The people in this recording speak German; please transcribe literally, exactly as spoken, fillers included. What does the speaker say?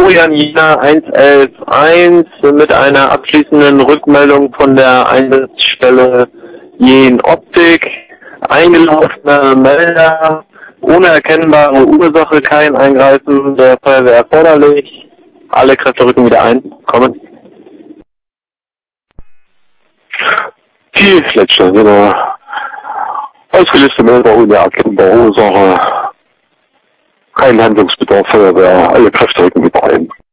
Florian Jena eins elf eins mit einer abschließenden Rückmeldung von der Einsatzstelle Jen Optik. Eingelaufener Melder, ohne erkennbare Ursache, kein Eingreifen der Feuerwehr erforderlich. Alle Kräfte rücken wieder ein. Kommen. Die letzte, genau. Ausgelöste Melder ohne erkennbare Ursache. Kein Handlungsbedarf, Feuerwehr. Alle Kräfte rücken wieder ein.